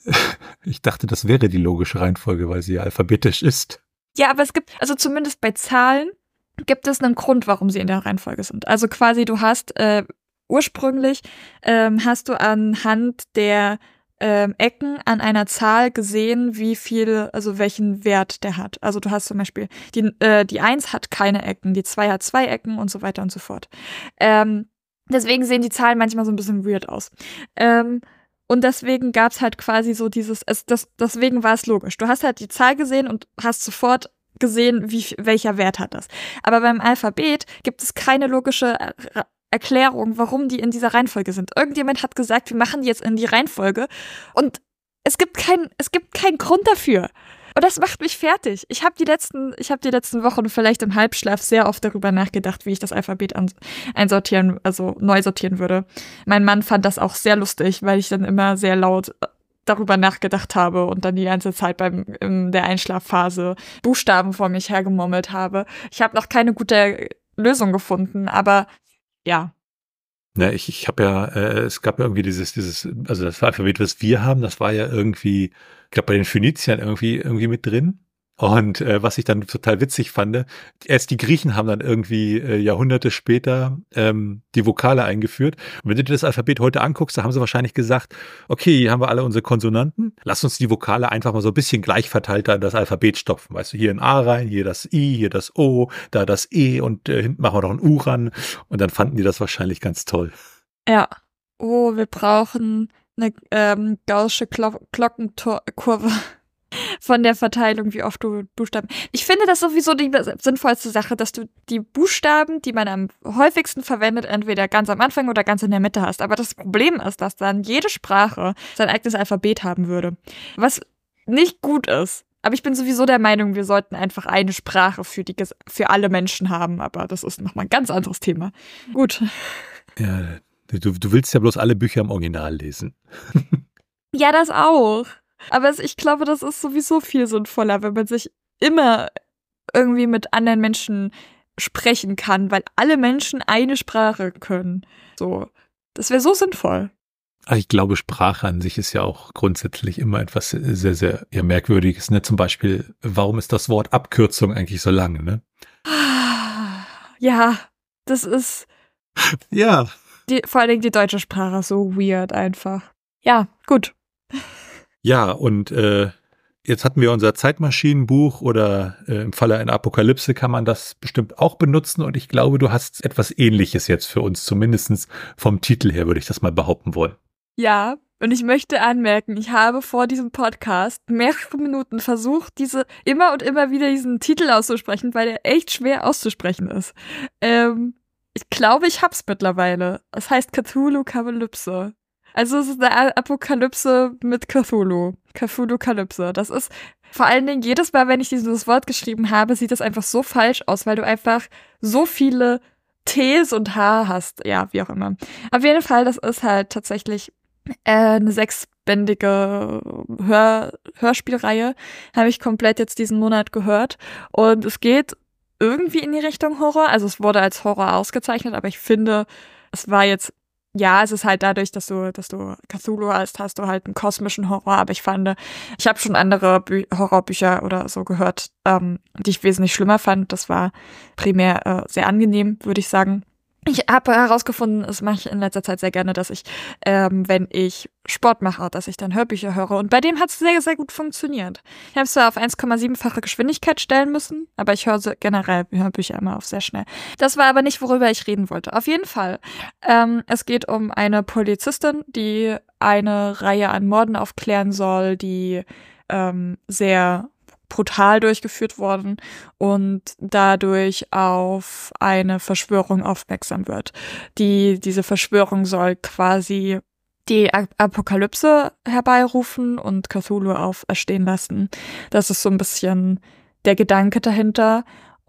Ich dachte, das wäre die logische Reihenfolge, weil sie ja alphabetisch ist. Ja, aber es gibt, also zumindest bei Zahlen, gibt es einen Grund, warum sie in der Reihenfolge sind. Also quasi, du hast äh, ursprünglich ähm, hast du anhand der ähm, Ecken an einer Zahl gesehen, wie viel, also welchen Wert der hat. Also du hast zum Beispiel, die, äh, die eins hat keine Ecken, die zwei hat zwei Ecken und so weiter und so fort. Ähm, deswegen sehen die Zahlen manchmal so ein bisschen weird aus. Ähm, und deswegen gab es halt quasi so dieses, es, das, deswegen war es logisch. Du hast halt die Zahl gesehen und hast sofort gesehen, wie, welcher Wert hat das. Aber beim Alphabet gibt es keine logische äh, Erklärung, warum die in dieser Reihenfolge sind. Irgendjemand hat gesagt, wir machen die jetzt in die Reihenfolge und es gibt keinen, es gibt keinen Grund dafür. Und das macht mich fertig. Ich habe die letzten, ich habe die letzten Wochen vielleicht im Halbschlaf sehr oft darüber nachgedacht, wie ich das Alphabet an, einsortieren, also neu sortieren würde. Mein Mann fand das auch sehr lustig, weil ich dann immer sehr laut darüber nachgedacht habe und dann die ganze Zeit beim in der Einschlafphase Buchstaben vor mich hergemurmelt habe. Ich habe noch keine gute Lösung gefunden, aber ja. Ja, ich, ich habe ja, äh, es gab ja irgendwie dieses, dieses, also das Alphabet, was wir haben, das war ja irgendwie, ich glaube bei den Phöniziern irgendwie, irgendwie mit drin. Und äh, was ich dann total witzig fand, erst die Griechen haben dann irgendwie äh, Jahrhunderte später ähm, die Vokale eingeführt. Und wenn du dir das Alphabet heute anguckst, da haben sie wahrscheinlich gesagt, okay, hier haben wir alle unsere Konsonanten, lass uns die Vokale einfach mal so ein bisschen gleich verteilt in das Alphabet stopfen. Weißt du, hier ein A rein, hier das I, hier das O, da das E und äh, hinten machen wir noch ein U ran. Und dann fanden die das wahrscheinlich ganz toll. Ja. Oh, wir brauchen eine ähm, gaußsche Glo- Glockenkurve. Von der Verteilung, wie oft du Buchstaben. Ich finde das sowieso die sinnvollste Sache, dass du die Buchstaben, die man am häufigsten verwendet, entweder ganz am Anfang oder ganz in der Mitte hast. Aber das Problem ist, dass dann jede Sprache sein eigenes Alphabet haben würde. Was nicht gut ist. Aber ich bin sowieso der Meinung, wir sollten einfach eine Sprache für, die, für alle Menschen haben. Aber das ist nochmal ein ganz anderes Thema. Gut. Ja, du, du willst ja bloß alle Bücher im Original lesen. Ja, das auch. Aber ich glaube, das ist sowieso viel sinnvoller, wenn man sich immer irgendwie mit anderen Menschen sprechen kann, weil alle Menschen eine Sprache können. So, das wäre so sinnvoll. Ich glaube, Sprache an sich ist ja auch grundsätzlich immer etwas sehr, sehr ja, Merkwürdiges. Ne? Zum Beispiel, warum ist das Wort Abkürzung eigentlich so lang? Ne? Ja, das ist ja die, vor allen Dingen die deutsche Sprache so weird einfach. Ja, gut. Ja, und äh, jetzt hatten wir unser Zeitmaschinenbuch oder äh, im Falle einer Apokalypse kann man das bestimmt auch benutzen und ich glaube, du hast etwas Ähnliches jetzt für uns, zumindest vom Titel her würde ich das mal behaupten wollen. Ja, und ich möchte anmerken, ich habe vor diesem Podcast mehrere Minuten versucht, diese immer und immer wieder diesen Titel auszusprechen, weil der echt schwer auszusprechen ist. Ähm, ich glaube, ich hab's mittlerweile. Es heißt Cthulhu-Kalypse. Also es ist eine Apokalypse mit Cthulhu. Cthulhu-Kalypse. Das ist vor allen Dingen jedes Mal, wenn ich dieses Wort geschrieben habe, sieht das einfach so falsch aus, weil du einfach so viele T's und H hast. Ja, wie auch immer. Auf jeden Fall, das ist halt tatsächlich äh, eine sechsbändige Hör- Hörspielreihe. Habe ich komplett jetzt diesen Monat gehört. Und es geht irgendwie in die Richtung Horror. Also es wurde als Horror ausgezeichnet, aber ich finde, es war jetzt ja, es ist halt dadurch, dass du, dass du Cthulhu hast, hast du halt einen kosmischen Horror. Aber ich fand, ich habe schon andere Bü- Horrorbücher oder so gehört, ähm, die ich wesentlich schlimmer fand. Das war primär äh, sehr angenehm, würde ich sagen. Ich habe herausgefunden, das mache ich in letzter Zeit sehr gerne, dass ich, ähm, wenn ich Sport mache, dass ich dann Hörbücher höre. Und bei dem hat es sehr, sehr gut funktioniert. Ich habe es zwar auf eins Komma sieben-fache Geschwindigkeit stellen müssen, aber ich höre generell Hörbücher immer auf sehr schnell. Das war aber nicht, worüber ich reden wollte. Auf jeden Fall. Ähm, es geht um eine Polizistin, die eine Reihe an Morden aufklären soll, die ähm, sehr brutal durchgeführt worden und dadurch auf eine Verschwörung aufmerksam wird. Die, diese Verschwörung soll quasi die Apokalypse herbeirufen und Cthulhu auferstehen lassen. Das ist so ein bisschen der Gedanke dahinter.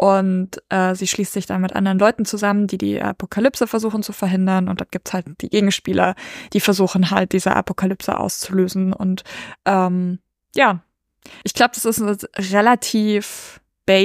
Und äh, sie schließt sich dann mit anderen Leuten zusammen, die die Apokalypse versuchen zu verhindern. Und dann gibt's halt die Gegenspieler, die versuchen halt diese Apokalypse auszulösen. Und ähm, ja, ich glaube, das ist eine relativ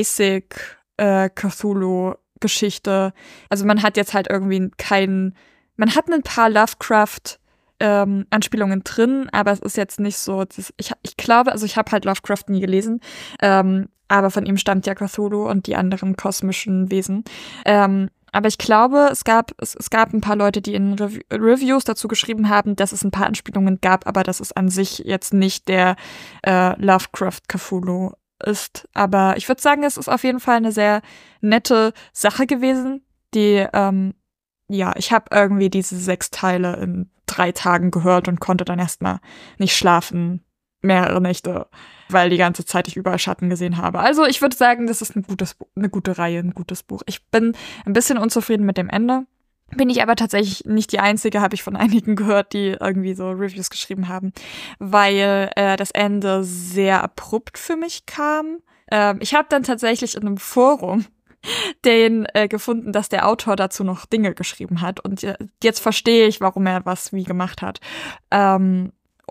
basic äh, Cthulhu-Geschichte. Also man hat jetzt halt irgendwie keinen, man hat ein paar Lovecraft ähm, Anspielungen drin, aber es ist jetzt nicht so, das, ich, ich glaube, also ich habe halt Lovecraft nie gelesen, ähm, aber von ihm stammt ja Cthulhu und die anderen kosmischen Wesen. Ähm, aber ich glaube, es gab, es, es gab ein paar Leute, die in Rev- Reviews dazu geschrieben haben, dass es ein paar Anspielungen gab, aber dass es an sich jetzt nicht der äh, Lovecraft Cthulhu ist. Aber ich würde sagen, es ist auf jeden Fall eine sehr nette Sache gewesen, die, ähm, ja, ich habe irgendwie diese sechs Teile in drei Tagen gehört und konnte dann erstmal nicht schlafen, mehrere Nächte, weil die ganze Zeit ich überall Schatten gesehen habe. Also ich würde sagen, das ist ein gutes, eine gute Reihe, ein gutes Buch. Ich bin ein bisschen unzufrieden mit dem Ende. Bin ich aber tatsächlich nicht die Einzige, habe ich von einigen gehört, die irgendwie so Reviews geschrieben haben, weil äh, das Ende sehr abrupt für mich kam. Ähm, ich habe dann tatsächlich in einem Forum den äh, gefunden, dass der Autor dazu noch Dinge geschrieben hat. Und äh, jetzt verstehe ich, warum er was wie gemacht hat. Ähm,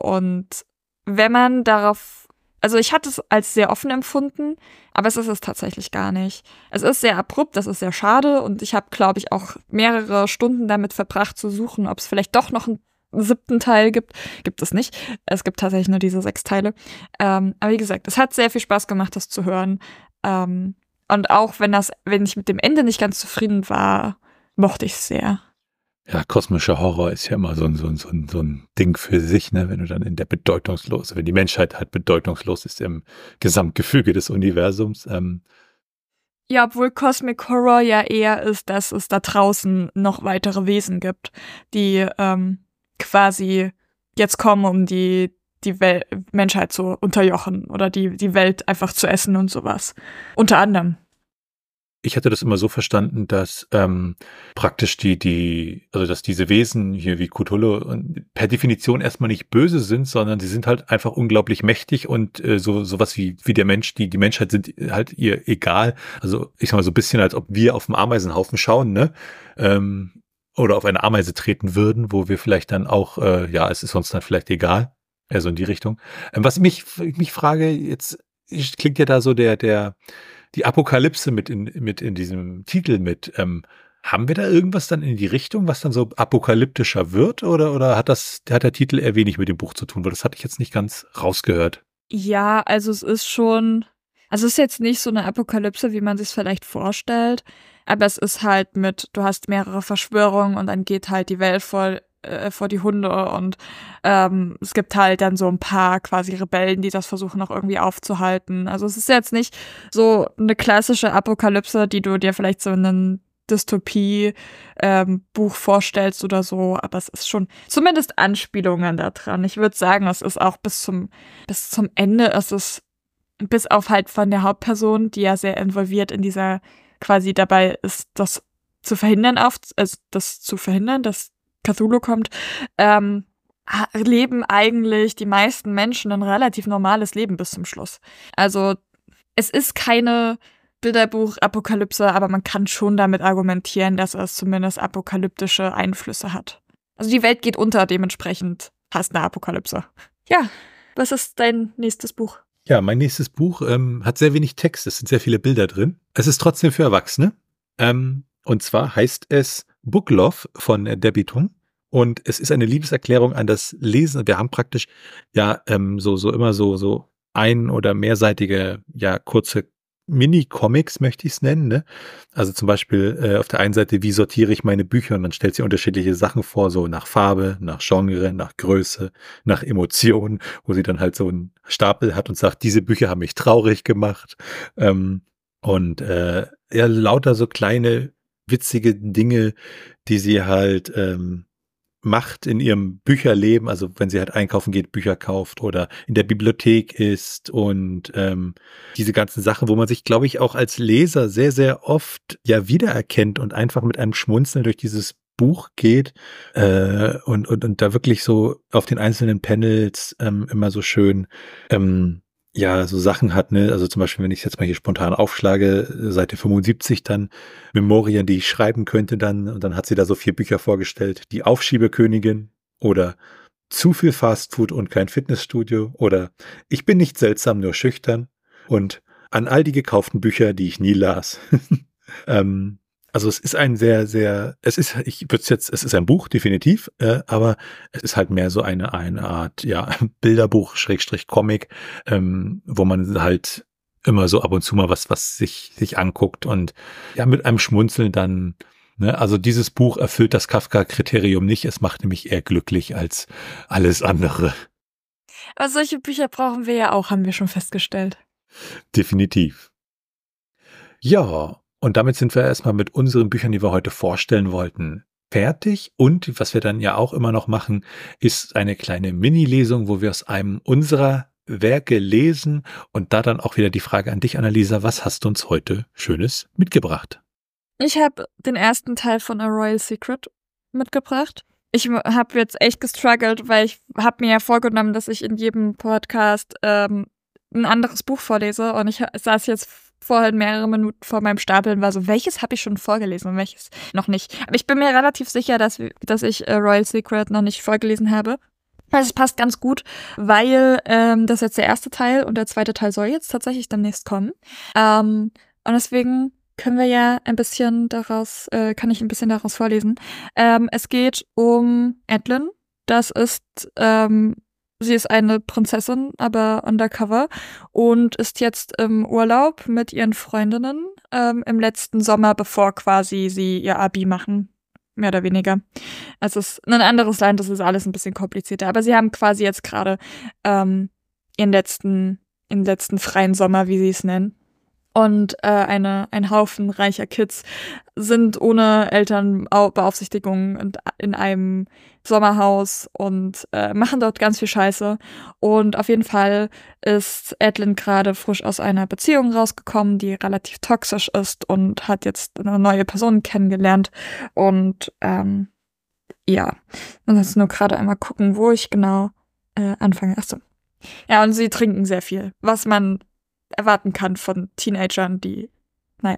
und wenn man darauf, also ich hatte es als sehr offen empfunden, aber es ist es tatsächlich gar nicht. Es ist sehr abrupt, das ist sehr schade und ich habe, glaube ich, auch mehrere Stunden damit verbracht zu suchen, ob es vielleicht doch noch einen siebten Teil gibt. Gibt es nicht. Es gibt tatsächlich nur diese sechs Teile. Ähm, aber wie gesagt, es hat sehr viel Spaß gemacht, das zu hören. Ähm, und auch wenn das, wenn ich mit dem Ende nicht ganz zufrieden war, mochte ich es sehr. Ja, kosmischer Horror ist ja immer so ein, so ein, so ein, so ein Ding für sich, ne? Wenn du dann in der bedeutungslos, wenn die Menschheit halt bedeutungslos ist im Gesamtgefüge des Universums. Ähm. Ja, obwohl Cosmic Horror ja eher ist, dass es da draußen noch weitere Wesen gibt, die ähm, quasi jetzt kommen, um die, die Wel- Menschheit zu unterjochen oder die, die Welt einfach zu essen und sowas. Unter anderem. Ich hatte das immer so verstanden, dass ähm, praktisch die, die, also dass diese Wesen hier wie Cthulhu per Definition erstmal nicht böse sind, sondern sie sind halt einfach unglaublich mächtig und äh, so sowas wie wie der Mensch, die die Menschheit sind halt ihr egal. Also ich sag mal so ein bisschen, als ob wir auf einen Ameisenhaufen schauen, ne? Ähm, oder auf eine Ameise treten würden, wo wir vielleicht dann auch, äh, ja, es ist uns dann vielleicht egal. Also in die Richtung. Ähm, was mich mich frage, jetzt klingt ja da so der der die Apokalypse mit in, mit in diesem Titel mit. Ähm, haben wir da irgendwas dann in die Richtung, was dann so apokalyptischer wird? Oder, oder hat das, hat der Titel eher wenig mit dem Buch zu tun? Weil das hatte ich jetzt nicht ganz rausgehört. Ja, also es ist schon, also es ist jetzt nicht so eine Apokalypse, wie man sich es vielleicht vorstellt, aber es ist halt mit, du hast mehrere Verschwörungen und dann geht halt die Welt voll äh, vor die Hunde und ähm, es gibt halt dann so ein paar quasi Rebellen, die das versuchen noch irgendwie aufzuhalten. Also es ist jetzt nicht so eine klassische Apokalypse, die du dir vielleicht so in einem Dystopie-Buch ähm, vorstellst oder so, aber es ist schon zumindest Anspielungen da dran. Ich würde sagen, es ist auch bis zum bis zum Ende, es ist bis auf halt von der Hauptperson, die ja sehr involviert in dieser quasi dabei ist, das zu verhindern, auf, also das zu verhindern, dass Cthulhu kommt, ähm, leben eigentlich die meisten Menschen ein relativ normales Leben bis zum Schluss. Also es ist keine Bilderbuch-Apokalypse, aber man kann schon damit argumentieren, dass es zumindest apokalyptische Einflüsse hat. Also die Welt geht unter, dementsprechend hast eine Apokalypse. Ja, was ist dein nächstes Buch? Ja, mein nächstes Buch ähm, hat sehr wenig Text, es sind sehr viele Bilder drin. Es ist trotzdem für Erwachsene. Ähm, und zwar heißt es Book Love von äh, Debbie Tung. Und es ist eine Liebeserklärung an das Lesen. Wir haben praktisch ja ähm, so so immer so so ein- oder mehrseitige, ja kurze Mini-Comics, möchte ich es nennen, ne? Also zum Beispiel äh, auf der einen Seite, wie sortiere ich meine Bücher? Und dann stellt sie unterschiedliche Sachen vor, so nach Farbe, nach Genre, nach Größe, nach Emotionen, wo sie dann halt so einen Stapel hat und sagt, diese Bücher haben mich traurig gemacht. Ähm, und äh, ja, lauter so kleine, witzige Dinge, die sie halt ähm, macht in ihrem Bücherleben, also wenn sie halt einkaufen geht, Bücher kauft oder in der Bibliothek ist und ähm, diese ganzen Sachen, wo man sich, glaube ich, auch als Leser sehr, sehr oft ja wiedererkennt und einfach mit einem Schmunzeln durch dieses Buch geht äh, und, und, und da wirklich so auf den einzelnen Panels ähm, immer so schön ähm, ja, so Sachen hat, ne, also zum Beispiel, wenn ich jetzt mal hier spontan aufschlage, Seite fünfundsiebzig dann, Memorien, die ich schreiben könnte dann, und dann hat sie da so vier Bücher vorgestellt, die Aufschiebekönigin oder zu viel Fastfood und kein Fitnessstudio oder ich bin nicht seltsam, nur schüchtern und an all die gekauften Bücher, die ich nie las. ähm, also es ist ein sehr, sehr, es ist, ich würde es jetzt, es ist ein Buch, definitiv, äh, aber es ist halt mehr so eine, eine Art, ja, Bilderbuch, Schrägstrich Comic, ähm, wo man halt immer so ab und zu mal was, was sich, sich anguckt und ja, mit einem Schmunzeln dann, ne, also dieses Buch erfüllt das Kafka-Kriterium nicht, es macht nämlich eher glücklich als alles andere. Aber solche Bücher brauchen wir ja auch, haben wir schon festgestellt. Definitiv. Ja, und damit sind wir erstmal mit unseren Büchern, die wir heute vorstellen wollten, fertig. Und was wir dann ja auch immer noch machen, ist eine kleine Mini-Lesung, wo wir aus einem unserer Werke lesen. Und da dann auch wieder die Frage an dich, Annalisa, was hast du uns heute Schönes mitgebracht? Ich habe den ersten Teil von A Royal Secret mitgebracht. Ich habe jetzt echt gestruggelt, weil ich habe mir ja vorgenommen, dass ich in jedem Podcast ähm, ein anderes Buch vorlese. Und ich saß jetzt vorhin mehrere Minuten vor meinem Stapel und war so, welches habe ich schon vorgelesen und welches noch nicht. Aber ich bin mir relativ sicher, dass, dass ich äh, Royal Secret noch nicht vorgelesen habe. Also es passt ganz gut, weil ähm, das ist jetzt der erste Teil und der zweite Teil soll jetzt tatsächlich demnächst kommen. Ähm, und deswegen können wir ja ein bisschen daraus, äh, kann ich ein bisschen daraus vorlesen. Ähm, es geht um Adlin. Das ist ähm, Sie ist eine Prinzessin, aber undercover und ist jetzt im Urlaub mit ihren Freundinnen ähm, im letzten Sommer, bevor quasi sie ihr Abi machen, mehr oder weniger. Also es ist ein anderes Land, das ist alles ein bisschen komplizierter, aber sie haben quasi jetzt gerade ähm, ihren letzten, ihren letzten freien Sommer, wie sie es nennen. Und äh, eine, ein Haufen reicher Kids sind ohne Elternbeaufsichtigung in einem Sommerhaus und äh, machen dort ganz viel Scheiße. Und auf jeden Fall ist Adlin gerade frisch aus einer Beziehung rausgekommen, die relativ toxisch ist und hat jetzt eine neue Person kennengelernt. Und ähm, ja, und jetzt nur gerade einmal gucken, wo ich genau äh, anfange. Achso. Ja, und sie trinken sehr viel, was man erwarten kann von Teenagern, die, naja.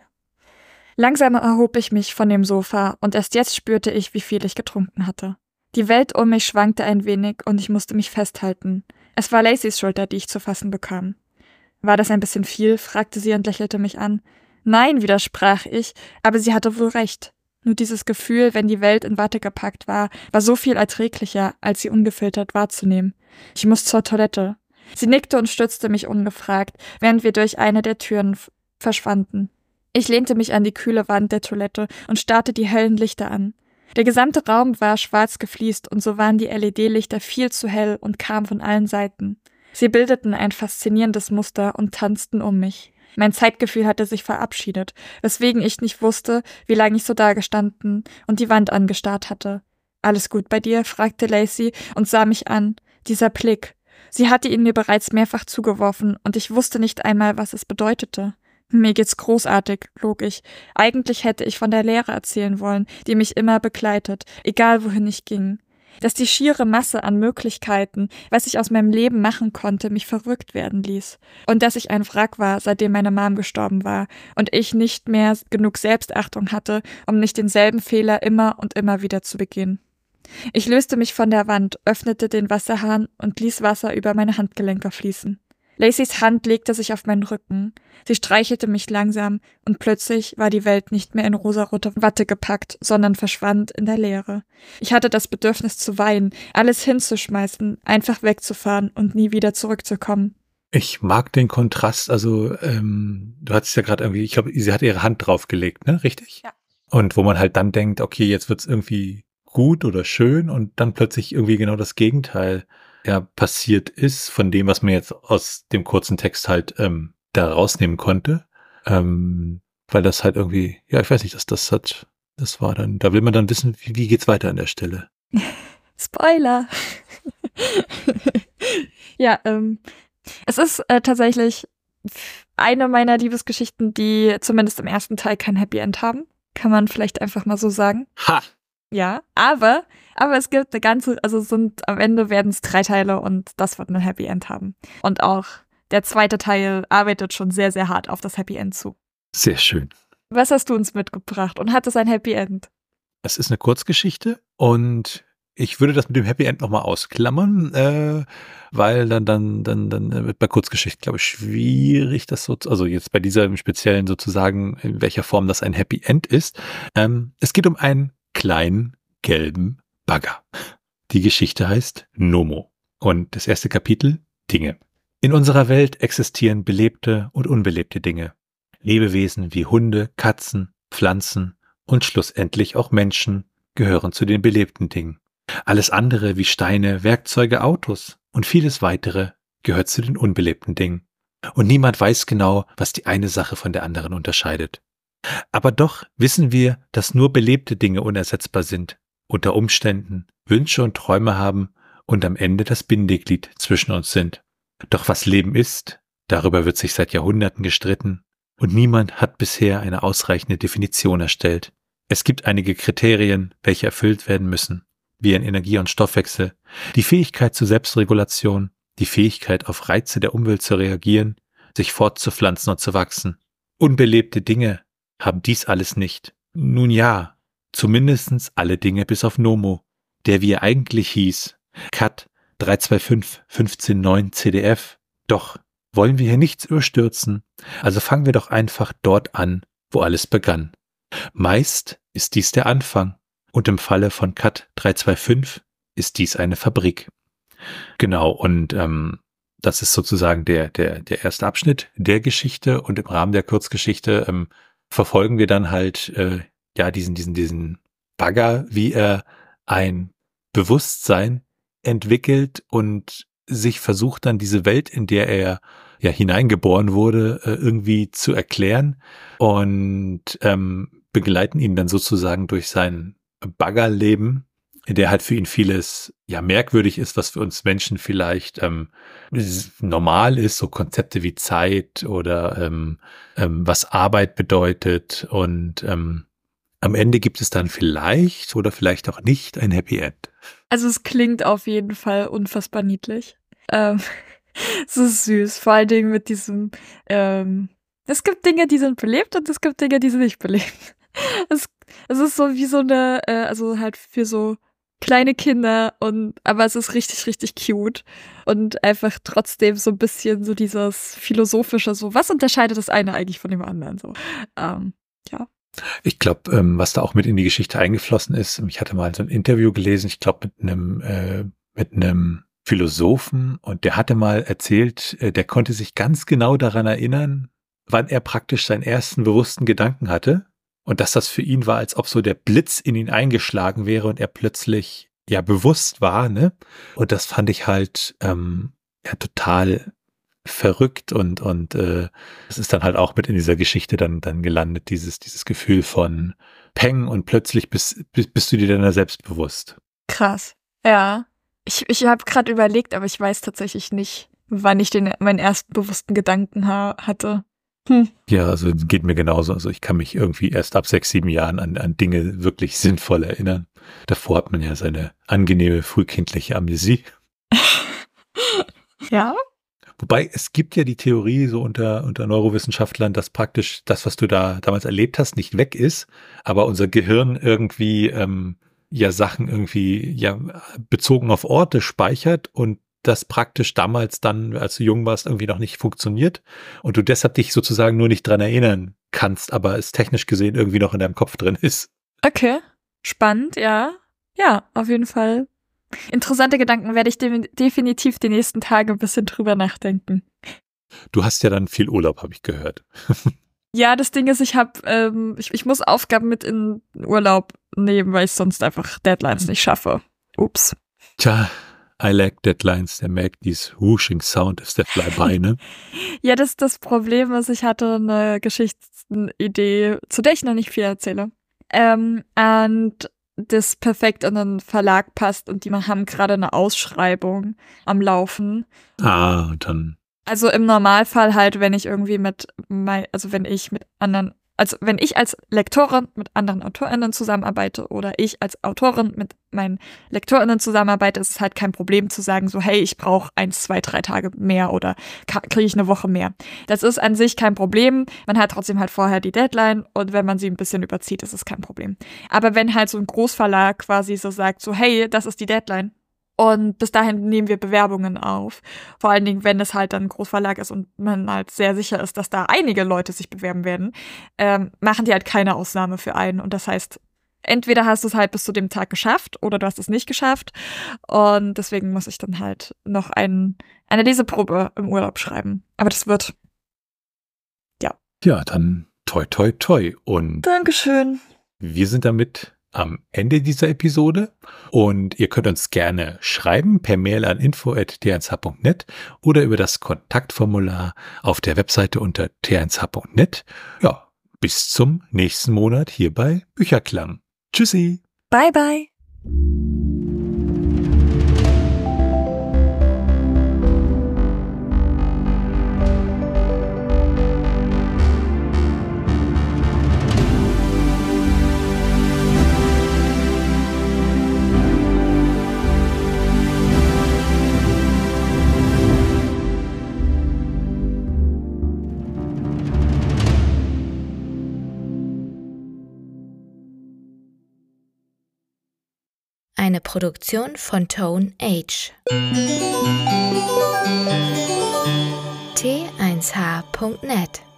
Langsam erhob ich mich von dem Sofa und erst jetzt spürte ich, wie viel ich getrunken hatte. Die Welt um mich schwankte ein wenig und ich musste mich festhalten. Es war Lacys Schulter, die ich zu fassen bekam. War das ein bisschen viel? Fragte sie und lächelte mich an. Nein, widersprach ich, aber sie hatte wohl recht. Nur dieses Gefühl, wenn die Welt in Watte gepackt war, war so viel erträglicher, als sie ungefiltert wahrzunehmen. Ich muss zur Toilette. Sie nickte und stützte mich ungefragt, während wir durch eine der Türen f- verschwanden. Ich lehnte mich an die kühle Wand der Toilette und starrte die hellen Lichter an. Der gesamte Raum war schwarz gefliest und so waren die L E D-Lichter viel zu hell und kamen von allen Seiten. Sie bildeten ein faszinierendes Muster und tanzten um mich. Mein Zeitgefühl hatte sich verabschiedet, weswegen ich nicht wusste, wie lange ich so dagestanden und die Wand angestarrt hatte. »Alles gut bei dir?« fragte Lacey und sah mich an. Dieser Blick. Sie hatte ihn mir bereits mehrfach zugeworfen, und ich wusste nicht einmal, was es bedeutete. »Mir geht's großartig«, log ich. Eigentlich hätte ich von der Leere erzählen wollen, die mich immer begleitet, egal wohin ich ging. Dass die schiere Masse an Möglichkeiten, was ich aus meinem Leben machen konnte, mich verrückt werden ließ. Und dass ich ein Wrack war, seitdem meine Mom gestorben war, und ich nicht mehr genug Selbstachtung hatte, um nicht denselben Fehler immer und immer wieder zu begehen. Ich löste mich von der Wand, öffnete den Wasserhahn und ließ Wasser über meine Handgelenke fließen. Lacys Hand legte sich auf meinen Rücken. Sie streichelte mich langsam und plötzlich war die Welt nicht mehr in rosarote Watte gepackt, sondern verschwand in der Leere. Ich hatte das Bedürfnis zu weinen, alles hinzuschmeißen, einfach wegzufahren und nie wieder zurückzukommen. Ich mag den Kontrast, also ähm, du hattest ja gerade irgendwie, ich glaube, sie hat ihre Hand draufgelegt, ne? Richtig? Ja. Und wo man halt dann denkt, okay, jetzt wird's irgendwie gut oder schön und dann plötzlich irgendwie genau das Gegenteil ja passiert ist von dem, was man jetzt aus dem kurzen Text halt ähm, da rausnehmen konnte. Ähm, weil das halt irgendwie, ja, ich weiß nicht, das, das hat, das war dann, da will man dann wissen, wie, wie geht's weiter an der Stelle. Spoiler! Ja, ähm, es ist äh, tatsächlich eine meiner Liebesgeschichten, die zumindest im ersten Teil kein Happy End haben. Kann man vielleicht einfach mal so sagen. Ha! Ja, aber, aber es gibt eine ganze, also sind, am Ende werden es drei Teile und das wird ein Happy End haben. Und auch der zweite Teil arbeitet schon sehr, sehr hart auf das Happy End zu. Sehr schön. Was hast du uns mitgebracht und hat es ein Happy End? Es ist eine Kurzgeschichte und ich würde das mit dem Happy End nochmal ausklammern, äh, weil dann, dann, dann, dann wird bei Kurzgeschichten, glaube ich, schwierig, das so, also jetzt bei dieser im Speziellen sozusagen, in welcher Form das ein Happy End ist. Ähm, es geht um einen kleinen gelben Bagger. Die Geschichte heißt Nomo und das erste Kapitel Dinge. In unserer Welt existieren belebte und unbelebte Dinge. Lebewesen wie Hunde, Katzen, Pflanzen und schlussendlich auch Menschen gehören zu den belebten Dingen. Alles andere wie Steine, Werkzeuge, Autos und vieles weitere gehört zu den unbelebten Dingen. Und niemand weiß genau, was die eine Sache von der anderen unterscheidet. Aber doch wissen wir, dass nur belebte Dinge unersetzbar sind, unter Umständen Wünsche und Träume haben und am Ende das Bindeglied zwischen uns sind. Doch was Leben ist, darüber wird sich seit Jahrhunderten gestritten und niemand hat bisher eine ausreichende Definition erstellt. Es gibt einige Kriterien, welche erfüllt werden müssen, wie ein Energie- und Stoffwechsel, die Fähigkeit zur Selbstregulation, die Fähigkeit auf Reize der Umwelt zu reagieren, sich fortzupflanzen und zu wachsen. Unbelebte Dinge haben dies alles nicht. Nun ja, zumindestens alle Dinge bis auf Nomo, der wie er eigentlich hieß, Cat drei zwei fünf fünfzehn neun C D F. Doch wollen wir hier nichts überstürzen, also fangen wir doch einfach dort an, wo alles begann. Meist ist dies der Anfang und im Falle von Cat drei zwei fünf ist dies eine Fabrik. Genau, und ähm, das ist sozusagen der, der, der erste Abschnitt der Geschichte und im Rahmen der Kurzgeschichte ähm, verfolgen wir dann halt äh, ja diesen, diesen, diesen Bagger, wie er ein Bewusstsein entwickelt und sich versucht dann diese Welt, in der er ja hineingeboren wurde, äh, irgendwie zu erklären und ähm, begleiten ihn dann sozusagen durch sein Baggerleben, in der halt für ihn vieles ja merkwürdig ist, was für uns Menschen vielleicht ähm, normal ist, so Konzepte wie Zeit oder ähm, ähm, was Arbeit bedeutet und ähm, am Ende gibt es dann vielleicht oder vielleicht auch nicht ein Happy End. Also es klingt auf jeden Fall unfassbar niedlich. Ähm, es ist süß, vor allen Dingen mit diesem, ähm, es gibt Dinge, die sind belebt und es gibt Dinge, die sind nicht belebt. Es, es ist so wie so eine, äh, also halt für so kleine Kinder und, aber es ist richtig, richtig cute und einfach trotzdem so ein bisschen so dieses philosophische, so was unterscheidet das eine eigentlich von dem anderen, so, ähm, ja. Ich glaube, ähm, was da auch mit in die Geschichte eingeflossen ist, ich hatte mal so ein Interview gelesen, ich glaube mit einem äh, mit einem Philosophen und der hatte mal erzählt, äh, der konnte sich ganz genau daran erinnern, wann er praktisch seinen ersten bewussten Gedanken hatte und dass das für ihn war, als ob so der Blitz in ihn eingeschlagen wäre und er plötzlich ja bewusst war, ne? Und das fand ich halt ähm, ja total verrückt und und äh, es ist dann halt auch mit in dieser Geschichte dann dann gelandet, dieses dieses Gefühl von Peng und plötzlich bist, bist, bist du dir deiner selbst bewusst. Krass, ja. Ich, ich habe gerade überlegt, aber ich weiß tatsächlich nicht, wann ich den meinen ersten bewussten Gedanken ha- hatte. Hm. Ja, also geht mir genauso. Also ich kann mich irgendwie erst ab sechs, sieben Jahren an, an Dinge wirklich sinnvoll erinnern. Davor hat man ja seine angenehme frühkindliche Amnesie. Ja. Wobei es gibt ja die Theorie so unter, unter Neurowissenschaftlern, dass praktisch das, was du da damals erlebt hast, nicht weg ist, aber unser Gehirn irgendwie ähm, ja Sachen irgendwie ja bezogen auf Orte speichert und das praktisch damals dann, als du jung warst, irgendwie noch nicht funktioniert und du deshalb dich sozusagen nur nicht dran erinnern kannst, aber es technisch gesehen irgendwie noch in deinem Kopf drin ist. Okay. Spannend, ja. Ja, auf jeden Fall. Interessante Gedanken, werde ich de- definitiv die nächsten Tage ein bisschen drüber nachdenken. Du hast ja dann viel Urlaub, habe ich gehört. Ja, das Ding ist, ich habe, ähm, ich, ich muss Aufgaben mit in den Urlaub nehmen, weil ich sonst einfach Deadlines nicht schaffe. Ups. Tja, I like deadlines. Der merkt dieses whooshing Sound ist der Flyby, ne? Ja, das, das Problem ist, ich hatte eine Geschichtsidee, zu der ich noch nicht viel erzähle. Ähm, und das perfekt in den Verlag passt und die haben gerade eine Ausschreibung am Laufen. Ah, dann. Also im Normalfall halt, wenn ich irgendwie mit, mein, also wenn ich mit anderen, also wenn ich als Lektorin mit anderen AutorInnen zusammenarbeite oder ich als Autorin mit meinen LektorInnen zusammenarbeite, ist es halt kein Problem zu sagen so, hey, ich brauche eins, zwei, drei Tage mehr oder kriege ich eine Woche mehr. Das ist an sich kein Problem. Man hat trotzdem halt vorher die Deadline und wenn man sie ein bisschen überzieht, ist es kein Problem. Aber wenn halt so ein Großverlag quasi so sagt so, hey, das ist die Deadline, und bis dahin nehmen wir Bewerbungen auf. Vor allen Dingen, wenn es halt dann ein Großverlag ist und man halt sehr sicher ist, dass da einige Leute sich bewerben werden, ähm, machen die halt keine Ausnahme für einen. Und das heißt, entweder hast du es halt bis zu dem Tag geschafft oder du hast es nicht geschafft. Und deswegen muss ich dann halt noch ein, eine Leseprobe im Urlaub schreiben. Aber das wird, ja. Ja, dann toi toi toi. Und Dankeschön. Wir sind damit am Ende dieser Episode und ihr könnt uns gerne schreiben per Mail an info at t eins h punkt net oder über das Kontaktformular auf der Webseite unter t eins h punkt net. Ja, bis zum nächsten Monat hier bei Bücherklang. Tschüssi. Bye, bye. Eine Produktion von Tone Age. t eins h punkt net